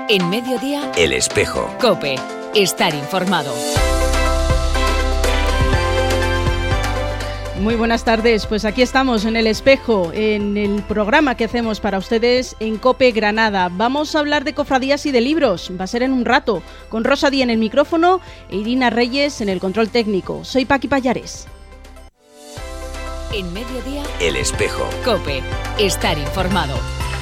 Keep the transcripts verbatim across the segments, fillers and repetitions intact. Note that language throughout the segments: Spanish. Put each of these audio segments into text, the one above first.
En Mediodía, El Espejo. COPE. Estar informado. Muy buenas tardes, pues aquí estamos en El Espejo, en el programa que hacemos para ustedes en COPE Granada. Vamos a hablar de cofradías y de libros, va a ser en un rato, con Rosa Díaz en el micrófono e Irina Reyes en el control técnico. Soy Paqui Pallares. En Mediodía, El Espejo. COPE. Estar informado.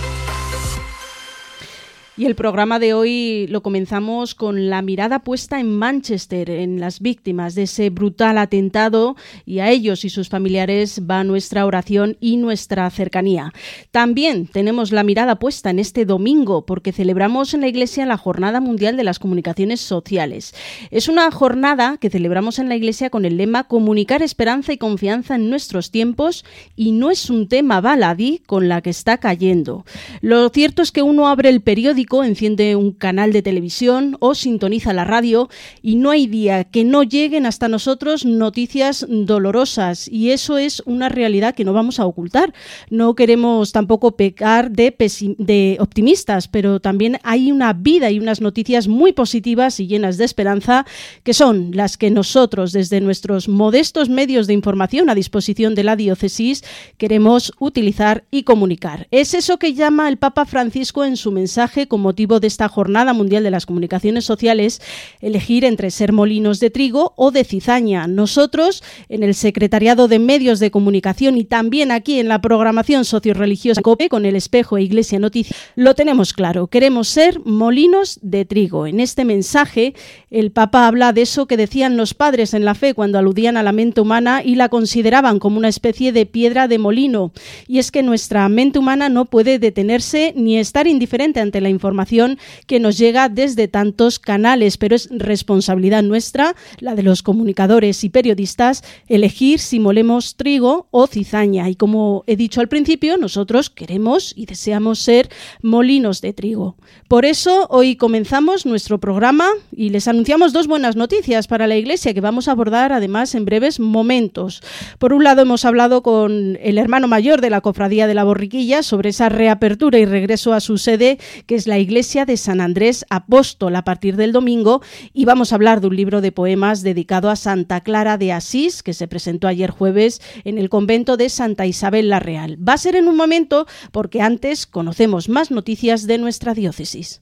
Y el programa de hoy lo comenzamos con la mirada puesta en Manchester, en las víctimas de ese brutal atentado, y a ellos y sus familiares va nuestra oración y nuestra cercanía. También tenemos la mirada puesta en este domingo, porque celebramos en la Iglesia la Jornada Mundial de las Comunicaciones Sociales. Es una jornada que celebramos en la Iglesia con el lema Comunicar esperanza y confianza en nuestros tiempos, y no es un tema baladí con la que está cayendo. Lo cierto es que uno abre el periódico, enciende un canal de televisión o sintoniza la radio y no hay día que no lleguen hasta nosotros noticias dolorosas, y eso es una realidad que no vamos a ocultar. No queremos tampoco pecar de, pesim- de optimistas, pero también hay una vida y unas noticias muy positivas y llenas de esperanza, que son las que nosotros, desde nuestros modestos medios de información a disposición de la diócesis, queremos utilizar y comunicar. Es eso que llama el Papa Francisco en su mensaje con motivo de esta Jornada Mundial de las Comunicaciones Sociales: elegir entre ser molinos de trigo o de cizaña. Nosotros, en el Secretariado de Medios de Comunicación y también aquí en la programación socio-religiosa COPE, con El Espejo e Iglesia Noticias, lo tenemos claro: queremos ser molinos de trigo. En este mensaje, el Papa habla de eso que decían los padres en la fe cuando aludían a la mente humana y la consideraban como una especie de piedra de molino. Y es que nuestra mente humana no puede detenerse ni estar indiferente ante la información que nos llega desde tantos canales, pero es responsabilidad nuestra, la de los comunicadores y periodistas, elegir si molemos trigo o cizaña. Y como he dicho al principio, nosotros queremos y deseamos ser molinos de trigo. Por eso hoy comenzamos nuestro programa y les anunciamos dos buenas noticias para la Iglesia que vamos a abordar además en breves momentos. Por un lado, hemos hablado con el hermano mayor de la Cofradía de la Borriquilla sobre esa reapertura y regreso a su sede, que es la Iglesia de San Andrés Apóstol, a partir del domingo, y vamos a hablar de un libro de poemas dedicado a Santa Clara de Asís, que se presentó ayer jueves en el convento de Santa Isabel la Real. Va a ser en un momento, porque antes conocemos más noticias de nuestra diócesis.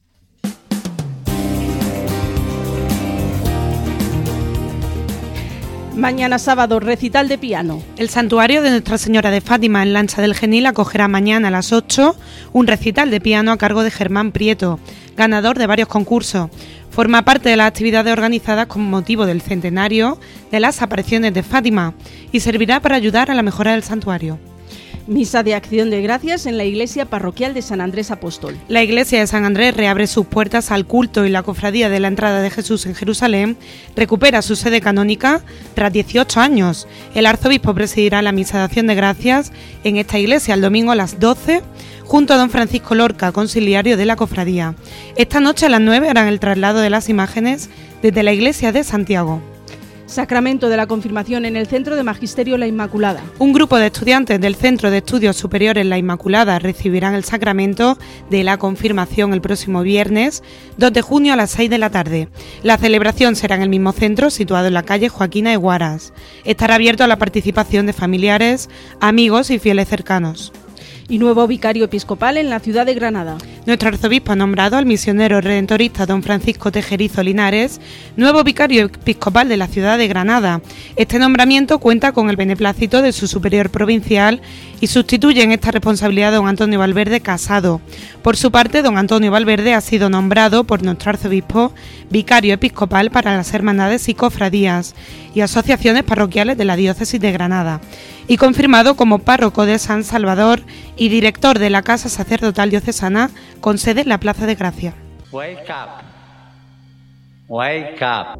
Mañana sábado, recital de piano. El santuario de Nuestra Señora de Fátima en Lancha del Genil acogerá mañana a las ocho un recital de piano a cargo de Germán Prieto, ganador de varios concursos. Forma parte de las actividades organizadas con motivo del centenario de las apariciones de Fátima y servirá para ayudar a la mejora del santuario. Misa de Acción de Gracias en la Iglesia Parroquial de San Andrés Apóstol. La Iglesia de San Andrés reabre sus puertas al culto y la Cofradía de la Entrada de Jesús en Jerusalén recupera su sede canónica tras dieciocho años. El arzobispo presidirá la Misa de Acción de Gracias en esta iglesia el domingo a las doce, junto a don Francisco Lorca, conciliario de la Cofradía. Esta noche a las nueve harán el traslado de las imágenes desde la Iglesia de Santiago. Sacramento de la Confirmación en el Centro de Magisterio La Inmaculada. Un grupo de estudiantes del Centro de Estudios Superiores La Inmaculada recibirán el sacramento de la confirmación el próximo viernes dos de junio a las seis de la tarde. La celebración será en el mismo centro, situado en la calle Joaquina Eguaras. Estará abierto a la participación de familiares, amigos y fieles cercanos. Y nuevo vicario episcopal en la ciudad de Granada. Nuestro arzobispo ha nombrado al misionero redentorista don Francisco Tejerizo Linares nuevo vicario episcopal de la ciudad de Granada. Este nombramiento cuenta con el beneplácito de su superior provincial y sustituye en esta responsabilidad a don Antonio Valverde Casado. Por su parte, don Antonio Valverde ha sido nombrado por nuestro arzobispo vicario episcopal para las hermandades y cofradías y asociaciones parroquiales de la diócesis de Granada, y confirmado como párroco de San Salvador y director de la Casa Sacerdotal Diocesana con sede en la Plaza de Gracia. Wake up. Wake up.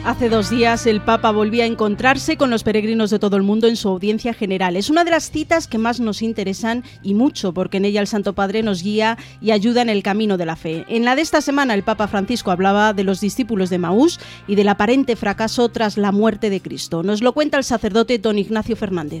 Hace dos días el Papa volvía a encontrarse con los peregrinos de todo el mundo en su audiencia general. Es una de las citas que más nos interesan y mucho, porque en ella el Santo Padre nos guía y ayuda en el camino de la fe. En la de esta semana el Papa Francisco hablaba de los discípulos de Emaús y del aparente fracaso tras la muerte de Cristo. Nos lo cuenta el sacerdote don Ignacio Fernández.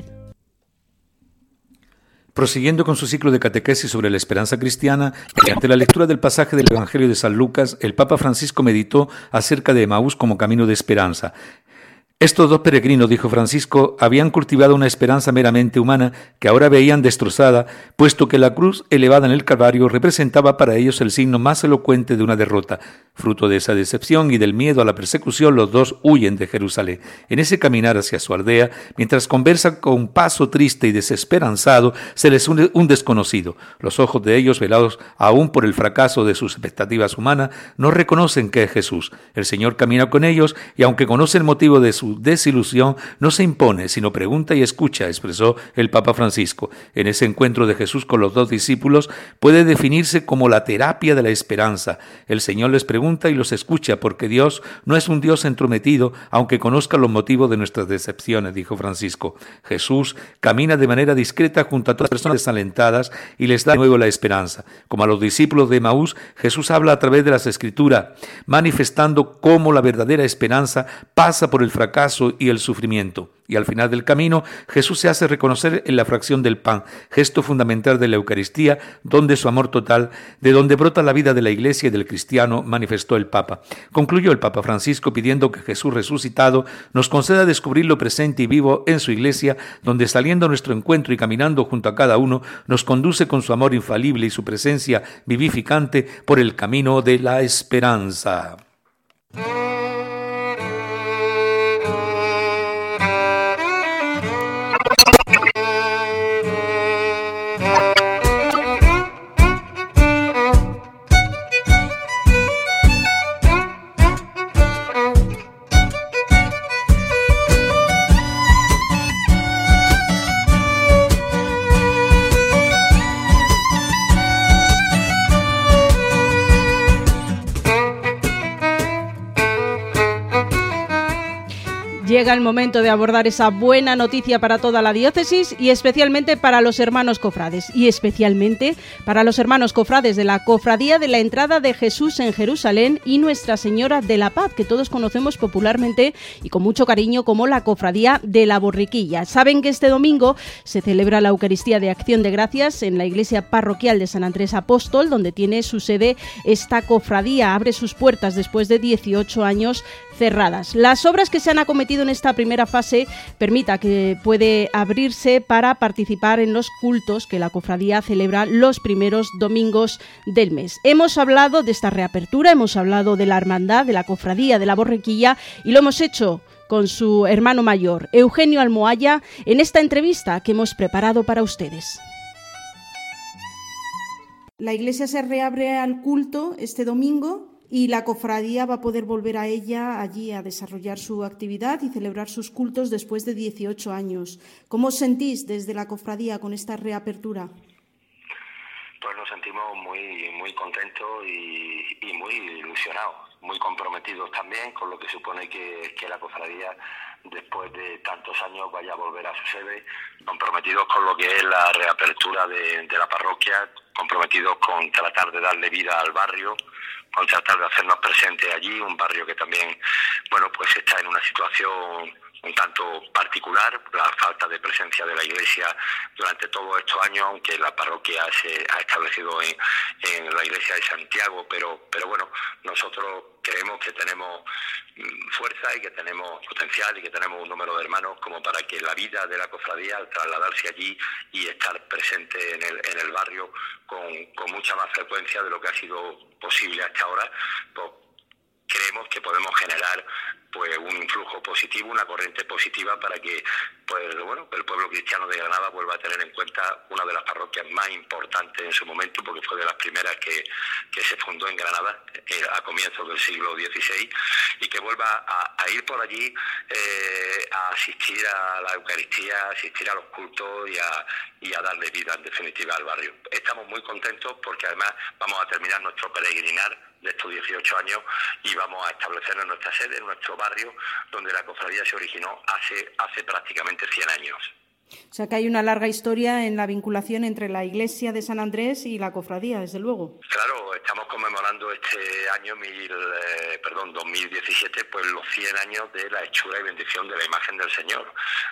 Prosiguiendo con su ciclo de catequesis sobre la esperanza cristiana, mediante la lectura del pasaje del Evangelio de San Lucas, el Papa Francisco meditó acerca de Emaús como camino de esperanza. Estos dos peregrinos, dijo Francisco, habían cultivado una esperanza meramente humana que ahora veían destrozada, puesto que la cruz elevada en el Calvario representaba para ellos el signo más elocuente de una derrota. Fruto de esa decepción y del miedo a la persecución, los dos huyen de Jerusalén. En ese caminar hacia su aldea, mientras conversan con paso triste y desesperanzado, se les une un desconocido. Los ojos de ellos, velados aún por el fracaso de sus expectativas humanas, no reconocen que es Jesús. El Señor camina con ellos y, aunque conoce el motivo de su desilusión, no se impone, sino pregunta y escucha, expresó el Papa Francisco. En ese encuentro de Jesús con los dos discípulos puede definirse como la terapia de la esperanza. El Señor les pregunta y los escucha, porque Dios no es un Dios entrometido, aunque conozca los motivos de nuestras decepciones, dijo Francisco. Jesús camina de manera discreta junto a todas las personas desalentadas y les da de nuevo la esperanza. Como a los discípulos de Emaús, Jesús habla a través de las Escrituras, manifestando cómo la verdadera esperanza pasa por el fracaso y el sufrimiento. Y al final del camino, Jesús se hace reconocer en la fracción del pan, gesto fundamental de la Eucaristía, donde su amor total, de donde brota la vida de la Iglesia y del cristiano, manifestó el Papa. Concluyó el Papa Francisco pidiendo que Jesús resucitado nos conceda descubrir lo presente y vivo en su Iglesia, donde saliendo a nuestro encuentro y caminando junto a cada uno, nos conduce con su amor infalible y su presencia vivificante por el camino de la esperanza. Llega el momento de abordar esa buena noticia para toda la diócesis y especialmente para los hermanos cofrades y especialmente para los hermanos cofrades de la Cofradía de la Entrada de Jesús en Jerusalén y Nuestra Señora de la Paz, que todos conocemos popularmente y con mucho cariño como la Cofradía de la Borriquilla. Saben que este domingo se celebra la Eucaristía de Acción de Gracias en la Iglesia Parroquial de San Andrés Apóstol, donde tiene su sede esta cofradía. Abre sus puertas después de dieciocho años cerradas. Las obras que se han acometido en esta primera fase permita que puede abrirse para participar en los cultos que la cofradía celebra los primeros domingos del mes. Hemos hablado de esta reapertura, hemos hablado de la hermandad, de la cofradía de la Borriquilla y lo hemos hecho con su hermano mayor, Eugenio Almohaya, en esta entrevista que hemos preparado para ustedes. La iglesia se reabre al culto este domingo y la cofradía va a poder volver a ella allí a desarrollar su actividad y celebrar sus cultos después de dieciocho años. ¿Cómo os sentís desde la cofradía con esta reapertura? Pues nos sentimos muy muy contentos y, y muy ilusionados, muy comprometidos también con lo que supone que, que la cofradía, después de tantos años, vaya a volver a su sede, comprometidos con lo que es la reapertura de, de la parroquia, comprometidos con tratar de darle vida al barrio, con tratar de hacernos presentes allí, un barrio que también, bueno, pues está en una situación un tanto particular, la falta de presencia de la Iglesia durante todos estos años, aunque la parroquia se ha establecido en, en la Iglesia de Santiago, pero, pero bueno, nosotros creemos que tenemos fuerza y que tenemos potencial y que tenemos un número de hermanos como para que la vida de la cofradía, al trasladarse allí y estar presente en el, en el barrio con, con mucha más frecuencia de lo que ha sido posible hasta ahora, pues creemos que podemos generar pues un influjo positivo, una corriente positiva para que pues bueno el pueblo cristiano de Granada vuelva a tener en cuenta una de las parroquias más importantes en su momento, porque fue de las primeras que, que se fundó en Granada eh, a comienzos del siglo dieciséis, y que vuelva a, a ir por allí eh, a asistir a la Eucaristía, a asistir a los cultos y a, y a darle vida en definitiva al barrio. Estamos muy contentos porque además vamos a terminar nuestro peregrinar de estos dieciocho años y vamos a establecernos en nuestra sede, en nuestro barrio, donde la cofradía se originó hace, hace prácticamente cien años. O sea que hay una larga historia en la vinculación entre la iglesia de San Andrés y la cofradía, desde luego. Claro, estamos conmemorando este año, mil, eh, perdón, dos mil diecisiete, pues los cien años de la hechura y bendición de la imagen del Señor.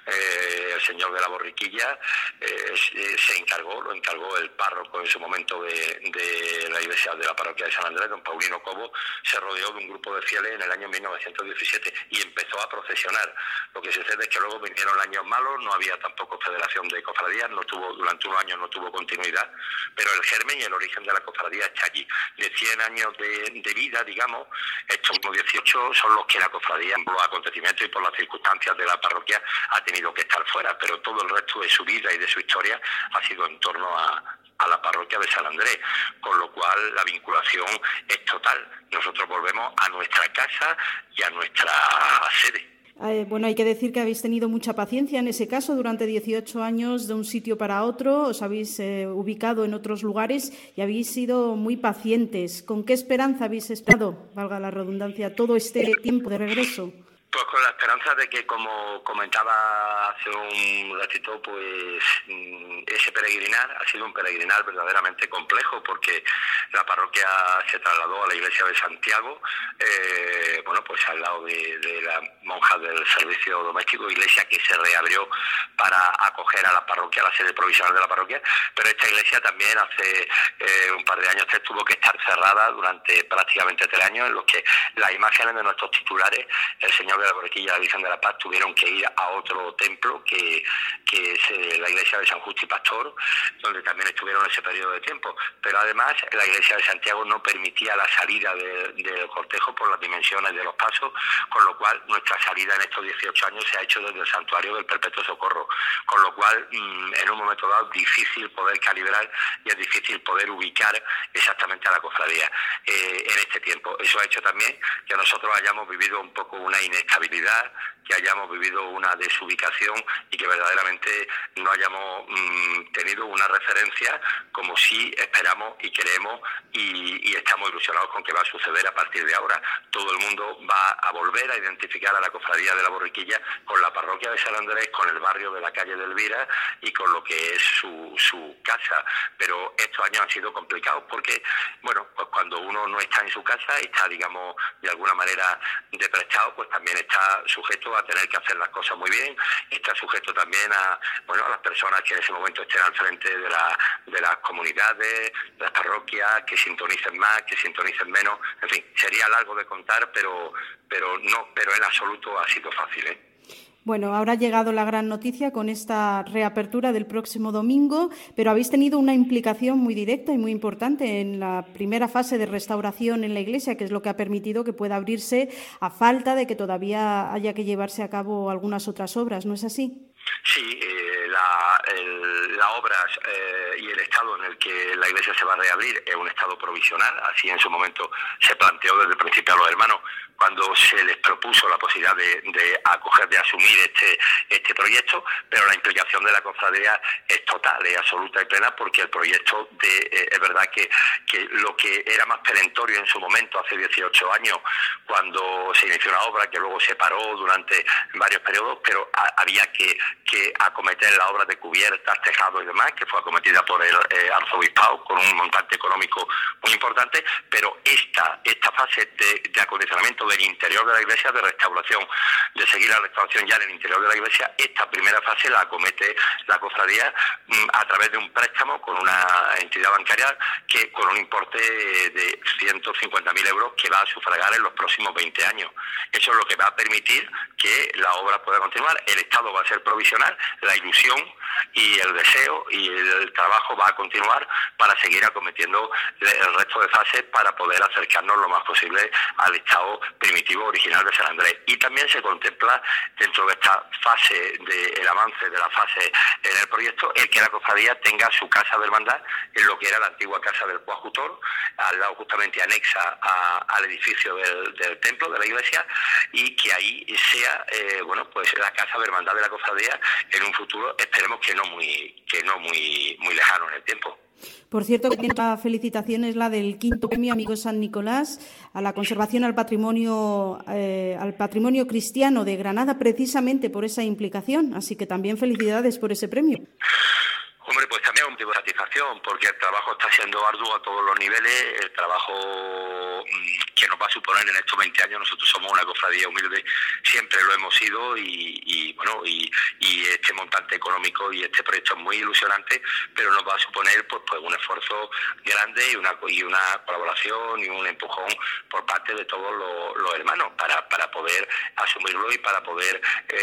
Eh, el Señor de la Borriquilla eh, se encargó, lo encargó el párroco en su momento de, de la iglesia de la parroquia de San Andrés, don Paulino Cobo, se rodeó de un grupo de fieles en el año mil novecientos diecisiete y empezó a procesionar. Lo que sucede es que luego vinieron años malos, no había tampoco federación de cofradías, no tuvo durante unos años no tuvo continuidad, pero el germen y el origen de la cofradía está allí. De cien años de, de vida, digamos, estos dieciocho son los que la cofradía, por los acontecimientos y por las circunstancias de la parroquia, ha tenido que estar fuera, pero todo el resto de su vida y de su historia ha sido en torno a, a la parroquia de San Andrés, con lo cual la vinculación es total. Nosotros volvemos a nuestra casa y a nuestra sede. Eh, bueno, hay que decir que habéis tenido mucha paciencia en ese caso durante dieciocho años de un sitio para otro, os habéis eh, ubicado en otros lugares y habéis sido muy pacientes. ¿Con qué esperanza habéis esperado, valga la redundancia, todo este tiempo de regreso? Pues con la esperanza de que, como comentaba hace un ratito, pues ese peregrinar ha sido un peregrinar verdaderamente complejo, porque la parroquia se trasladó a la iglesia de Santiago, eh, bueno, pues al lado de, de la monja del servicio doméstico, iglesia que se reabrió para acoger a la parroquia, a la sede provisional de la parroquia, pero esta iglesia también hace eh, un par de años tuvo que estar cerrada durante prácticamente tres años, en los que las imágenes de nuestros titulares, el Señor de la Borriquilla y la Virgen de la Paz, tuvieron que ir a otro templo que, que es eh, la iglesia de San Justo y Pastor, donde también estuvieron ese periodo de tiempo. Pero además la iglesia de Santiago no permitía la salida de, del cortejo por las dimensiones de los pasos, con lo cual nuestra salida en estos dieciocho años se ha hecho desde el santuario del Perpetuo Socorro, con lo cual mmm, en un momento dado es difícil poder calibrar y es difícil poder ubicar exactamente a la cofradía eh, en este tiempo. Eso ha hecho también que nosotros hayamos vivido un poco una inestabilidad, que hayamos vivido una desubicación y que verdaderamente no hayamos mmm, tenido una referencia como sí esperamos y queremos y, y estamos ilusionados con que va a suceder a partir de ahora. Todo el mundo va a volver a identificar a la cofradía de la Borriquilla con la parroquia de San Andrés, con el barrio de la calle de Elvira y con lo que es su, su casa. Pero estos años han sido complicados porque, bueno, pues cuando uno no está en su casa y está, digamos, de alguna manera de prestado, pues también está sujeto a tener que hacer las cosas muy bien, está sujeto también a, bueno, a las personas que en ese momento estén al frente de, la, de las comunidades, de las parroquias, que sintonicen más, que sintonicen menos, en fin, sería largo de contar, pero, pero no, pero en absoluto ha sido fácil, ¿eh? Bueno, ahora ha llegado la gran noticia con esta reapertura del próximo domingo, pero habéis tenido una implicación muy directa y muy importante en la primera fase de restauración en la iglesia, que es lo que ha permitido que pueda abrirse a falta de que todavía haya que llevarse a cabo algunas otras obras, ¿no es así? Sí, eh, la, el, la obra eh, y el estado en el que la iglesia se va a reabrir es un estado provisional, así en su momento se planteó desde el principio a los hermanos cuando se les propuso la posibilidad de, de acoger, de asumir este este proyecto, pero la implicación de la cofradía es total, es absoluta y plena, porque el proyecto de eh, es verdad que, que lo que era más perentorio en su momento, hace dieciocho años, cuando se inició una obra que luego se paró durante varios periodos, pero a, había que, que acometer la obra de cubiertas, tejados y demás, que fue acometida por el eh, arzobispado con un montante económico muy importante, pero esta, esta fase de, de acondicionamiento del interior de la iglesia, de restauración, de seguir la restauración ya en el interior de la iglesia, esta primera fase la acomete la cofradía mmm, a través de un préstamo con una entidad bancaria que con un importe de ciento cincuenta mil euros que va a sufragar en los próximos veinte años. Eso es lo que va a permitir que la obra pueda continuar. El Estado va a ser provisional, la ilusión y el deseo y el trabajo va a continuar para seguir acometiendo el resto de fases para poder acercarnos lo más posible al estado primitivo original de San Andrés. Y también se contempla dentro de esta fase del avance de la fase en el proyecto el que la cofradía tenga su casa de hermandad en lo que era la antigua casa del coadjutor, al lado justamente anexa a, al edificio del, del templo de la iglesia, y que ahí sea eh, bueno pues la casa de hermandad de la cofradía en un futuro, esperemos que no muy que no muy muy lejano en el tiempo. Por cierto, que la felicitación es la del quinto premio Amigo San Nicolás a la conservación al patrimonio, eh, al patrimonio cristiano de Granada, precisamente por esa implicación. Así que también felicidades por ese premio. Hombre, pues también un motivo de satisfacción, porque el trabajo está siendo arduo a todos los niveles, el trabajo que nos va a suponer en estos veinte años. Nosotros somos una cofradía humilde, siempre lo hemos sido, y, y bueno, y, y este montante económico y este proyecto es muy ilusionante, pero nos va a suponer pues, pues un esfuerzo grande y una y una colaboración y un empujón por parte de todos los, los hermanos para, para poder asumirlo y para poder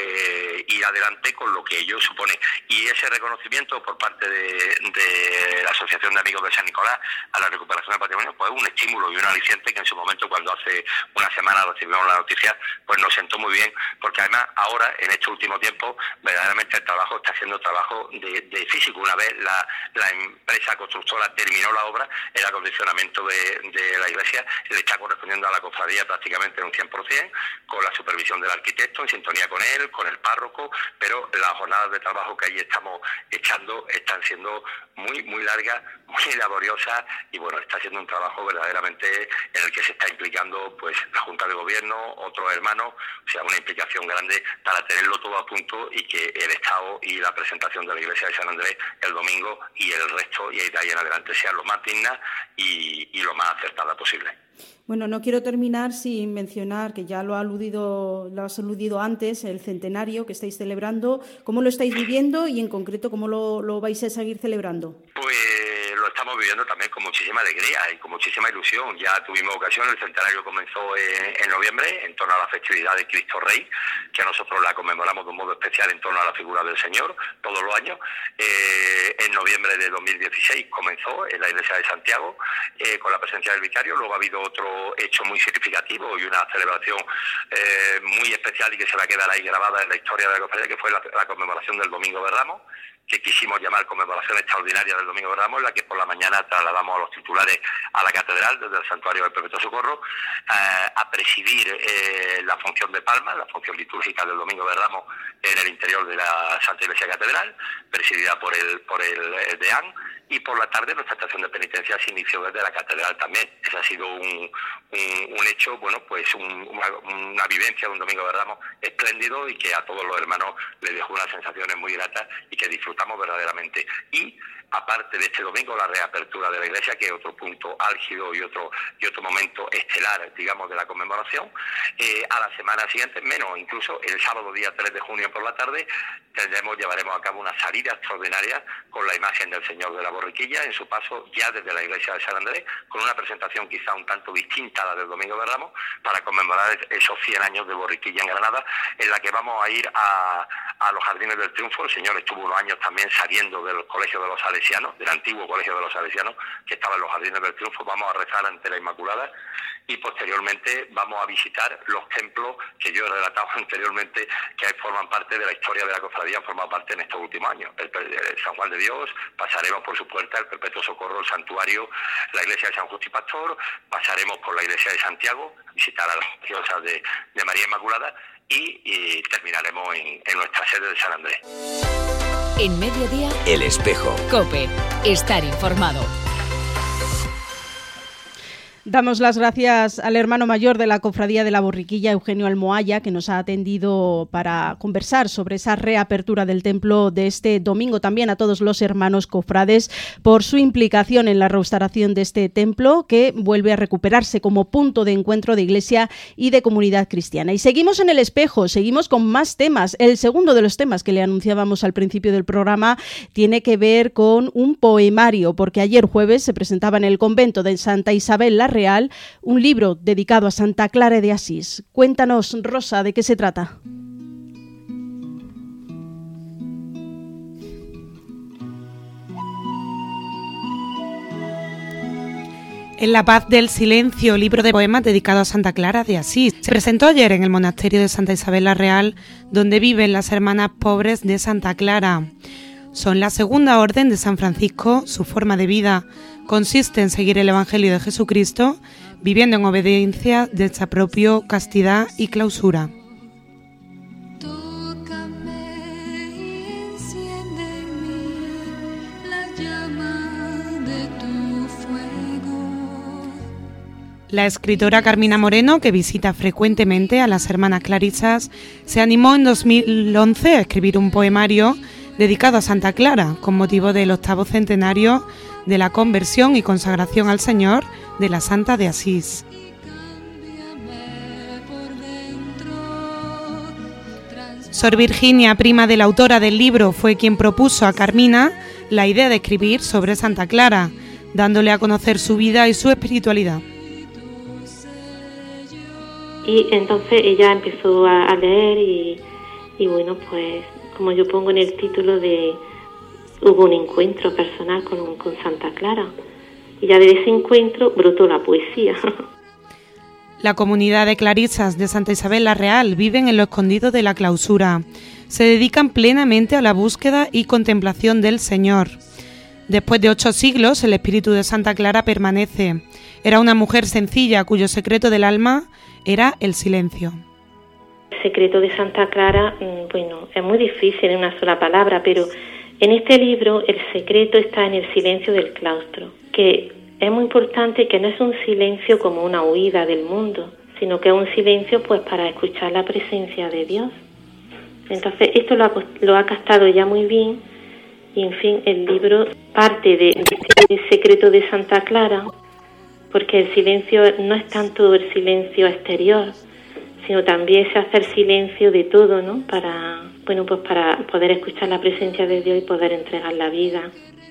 eh, ir adelante con lo que ello supone. Y ese reconocimiento por parte de, de la Asociación de Amigos de San Nicolás a la recuperación del patrimonio, pues es un estímulo y un aliciente que en su momento, cuando hace una semana recibimos la noticia, pues nos sentó muy bien, porque además ahora, en este último tiempo, verdaderamente el trabajo está siendo trabajo de, de físico. Una vez la, la empresa constructora terminó la obra, el acondicionamiento de, de la iglesia le está correspondiendo a la cofradía prácticamente en un cien por ciento, con la supervisión del arquitecto, en sintonía con él, con el párroco, pero las jornadas de trabajo que ahí estamos echando están siendo muy, muy largas, muy laboriosas, y bueno, está siendo un trabajo verdaderamente en el que se está implicando pues la Junta de Gobierno, otros hermanos, o sea, una implicación grande para tenerlo todo a punto y que el Estado y la presentación de la Iglesia de San Andrés el domingo y el resto y de ahí en adelante sea lo más digna y, y lo más acertada posible. Bueno, no quiero terminar sin mencionar, que ya lo ha aludido, lo has aludido antes, el centenario que estáis celebrando. ¿Cómo lo estáis viviendo y en concreto cómo lo, lo vais a seguir celebrando? Pues lo estamos viviendo también con muchísima alegría y con muchísima ilusión. Ya tuvimos ocasión, el centenario comenzó en, en noviembre en torno a la festividad de Cristo Rey, que nosotros la conmemoramos de un modo especial en torno a la figura del Señor todos los años. Eh, en noviembre de dos mil dieciséis comenzó en la iglesia de Santiago eh, con la presencia del vicario. Luego ha habido otro hecho muy significativo y una celebración eh, muy especial y que se va a quedar ahí grabada en la historia de la cofradía, que fue la, la conmemoración del Domingo de Ramos, que quisimos llamar conmemoración extraordinaria del Domingo de Ramos, en la que por la mañana trasladamos a los titulares a la catedral desde el Santuario del Perpetuo Socorro eh, a presidir eh, la función de palma, la función litúrgica del Domingo de Ramos en el interior de la Santa Iglesia Catedral, presidida por el, por el, el deán. Y por la tarde nuestra estación de penitencia se inició desde la catedral también. Ese ha sido un, un, un hecho, bueno, pues un, una, una vivencia de un Domingo de Ramos espléndido y que a todos los hermanos les dejó unas sensaciones muy gratas y que disfrutamos verdaderamente. Y aparte de este domingo, la reapertura de la iglesia, que es otro punto álgido y otro y otro momento estelar, digamos, de la conmemoración. Eh, a la semana siguiente, menos, incluso el sábado día tres de junio por la tarde, tendremos, llevaremos a cabo una salida extraordinaria con la imagen del Señor de la Borriquilla en su paso ya desde la iglesia de San Andrés, con una presentación quizá un tanto distinta a la del Domingo de Ramos, para conmemorar esos cien años de Borriquilla en Granada, en la que vamos a ir a, a los Jardines del Triunfo. El Señor estuvo unos años también saliendo del Colegio de los Salesianos, del antiguo Colegio de los Salesianos, que estaba en los Jardines del Triunfo. Vamos a rezar ante la Inmaculada y posteriormente vamos a visitar los templos que yo he relatado anteriormente, que forman parte de la historia de la cofradía, han formado parte en estos últimos años. El, el San Juan de Dios, pasaremos por su puerta el Perpetuo Socorro, el Santuario, la iglesia de San Justo y Pastor, pasaremos por la iglesia de Santiago, visitar a las religiosas de, de María Inmaculada y, y terminaremos en, en nuestra sede de San Andrés. En Mediodía, El Espejo. COPE. Estar informado. Damos las gracias al hermano mayor de la Cofradía de la Borriquilla, Eugenio Almohaya, que nos ha atendido para conversar sobre esa reapertura del templo de este domingo. También a todos los hermanos cofrades por su implicación en la restauración de este templo, que vuelve a recuperarse como punto de encuentro de iglesia y de comunidad cristiana. Y seguimos en El Espejo, seguimos con más temas. El segundo de los temas que le anunciábamos al principio del programa tiene que ver con un poemario, porque ayer jueves se presentaba en el convento de Santa Isabel la Real un libro dedicado a Santa Clara de Asís. Cuéntanos, Rosa, ¿de qué se trata? En la paz del silencio, libro de poemas dedicado a Santa Clara de Asís. Se presentó ayer en el monasterio de Santa Isabel la Real, donde viven las hermanas pobres de Santa Clara. Son la segunda orden de San Francisco. Su forma de vida consiste en seguir el Evangelio de Jesucristo, viviendo en obediencia de esta propia castidad y clausura. Tócame y enciende en mí la llama La escritora Carmina Moreno, que visita frecuentemente a las hermanas clarisas, se animó en dos mil once a escribir un poemario dedicado a Santa Clara, con motivo del octavo centenario de la conversión y consagración al Señor de la Santa de Asís. Sor Virginia, prima de la autora del libro, fue quien propuso a Carmina la idea de escribir sobre Santa Clara, dándole a conocer su vida y su espiritualidad. Y entonces ella empezó a, a leer y, y bueno, pues como yo pongo en el título, de hubo un encuentro personal con, con Santa Clara, y ya de ese encuentro brotó la poesía. La comunidad de clarisas de Santa Isabel la Real viven en lo escondido de la clausura. Se dedican plenamente a la búsqueda y contemplación del Señor. Después de ocho siglos, el espíritu de Santa Clara permanece. Era una mujer sencilla cuyo secreto del alma era el silencio. El secreto de Santa Clara, bueno, es muy difícil en una sola palabra, pero en este libro el secreto está en el silencio del claustro, que es muy importante, que no es un silencio como una huida del mundo, sino que es un silencio pues para escuchar la presencia de Dios. Entonces esto lo ha, lo ha captado ya muy bien, y en fin, el libro parte de, de este secreto de Santa Clara, porque el silencio no es tanto el silencio exterior, sino también se hace el silencio de todo, ¿no? Para, bueno, pues para poder escuchar la presencia de Dios y poder entregar la vida.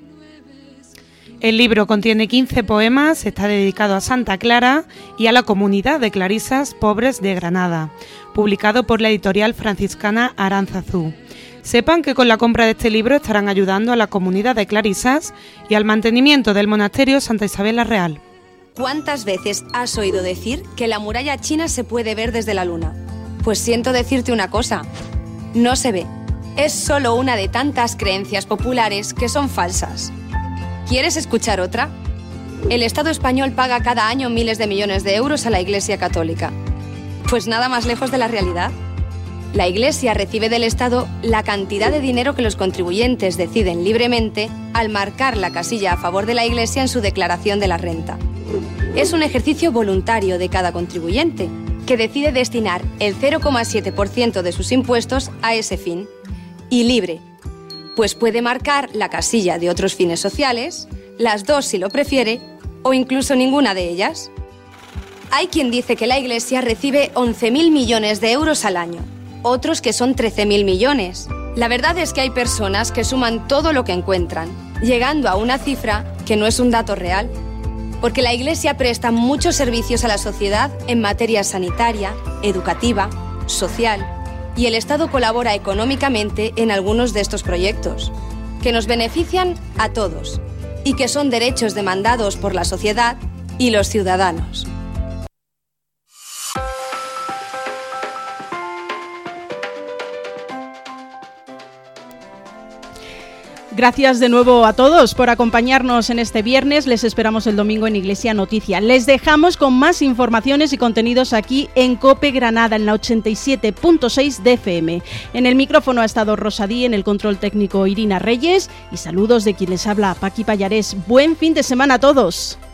El libro contiene quince poemas, está dedicado a Santa Clara y a la comunidad de clarisas pobres de Granada, publicado por la editorial franciscana Aránzazu. Sepan que con la compra de este libro estarán ayudando a la comunidad de clarisas y al mantenimiento del monasterio Santa Isabel la Real. ¿Cuántas veces has oído decir que la muralla china se puede ver desde la luna? Pues siento decirte una cosa, no se ve. Es solo una de tantas creencias populares que son falsas. ¿Quieres escuchar otra? El Estado español paga cada año miles de millones de euros a la Iglesia Católica. Pues nada más lejos de la realidad. La Iglesia recibe del Estado la cantidad de dinero que los contribuyentes deciden libremente al marcar la casilla a favor de la Iglesia en su declaración de la renta. Es un ejercicio voluntario de cada contribuyente, que decide destinar el cero coma siete por ciento de sus impuestos a ese fin. Y libre, pues puede marcar la casilla de otros fines sociales, las dos si lo prefiere, o incluso ninguna de ellas. Hay quien dice que la Iglesia recibe once mil millones de euros al año, otros que son trece mil millones. La verdad es que hay personas que suman todo lo que encuentran, llegando a una cifra que no es un dato real, porque la Iglesia presta muchos servicios a la sociedad en materia sanitaria, educativa, social, y el Estado colabora económicamente en algunos de estos proyectos, que nos benefician a todos y que son derechos demandados por la sociedad y los ciudadanos. Gracias de nuevo a todos por acompañarnos en este viernes. Les esperamos el domingo en Iglesia Noticia. Les dejamos con más informaciones y contenidos aquí en COPE Granada, en la ochenta y siete punto seis de F M. En el micrófono ha estado Rosadí, en el control técnico Irina Reyes, y saludos de quien les habla, Paqui Pallarés. Buen fin de semana a todos.